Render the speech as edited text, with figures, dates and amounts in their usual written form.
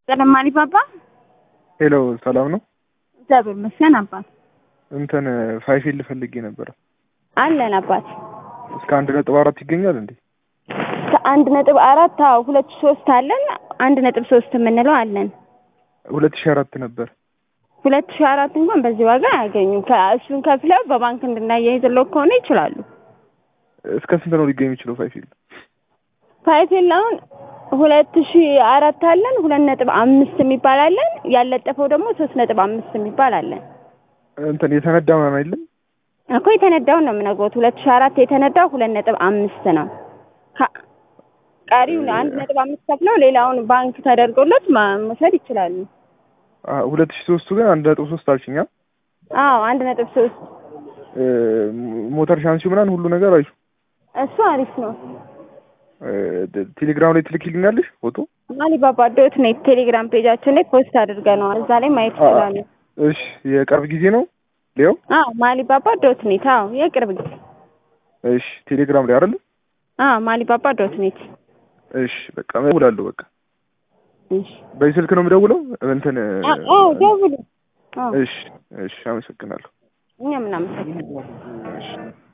ሰላም አሊባባ ሄሎ ሰላም ነው? እግዚአብሔር ይመስገን አባት። እንትን ፋይፊል ፈልጌ ነበር። አለን አባት። እስከ 1.4 ይገኛል እንዴ? ከ1.4 አዎ 2.3 አለን 1.3 የምንለው አለን። 2004 ነበር። 2004 እንኳን በዚህ ዋጋ አያገኙም። ከእሱን ከፍለው በባንክ እንድናያይዝለው ከሆነ ይችላሉ። እስከ ስንት ነው ሊገኝ የሚችለው ፋይፊል? ፋይፊል አሁን 2004 አለን 2.5 የሚባል አለን። ያለጠፈው ደግሞ 3.5 የሚባል አለን። እንትን የተነዳው ነው አይደል? እኮ የተነዳው ነው የምነግሮት። 2004 የተነዳው 2.5 ነው። ቀሪው 1.5 ከፍለው ሌላውን ባንክ ተደርጎለት መውሰድ ይችላሉ። 2003 ግን 1.3 አልሽኛ? አዎ 1.3 ሞተር ሻንሲው ምናምን ሁሉ ነገር አይሹ እሱ አሪፍ ነው። ቴሌግራም ላይ ትልኪልኛለሽ ፎቶ? alibaba.net ቴሌግራም ፔጃችን ላይ ፖስት አድርገናል። እዛ ላይ ማየት ይችላሉ። እሺ የቅርብ ጊዜ ነው ሌው? አዎ alibaba.net አዎ የቅርብ ጊዜ። እሺ ቴሌግራም ላይ አይደል? አዎ alibaba.net። እሺ በቃ እደውላለሁ በቃ። እሺ በስልክ ነው የምደውለው እንትን አዎ ደውሉ። እሺ እሺ አመሰግናለሁ። እኛም እናመሰግናለን። እሺ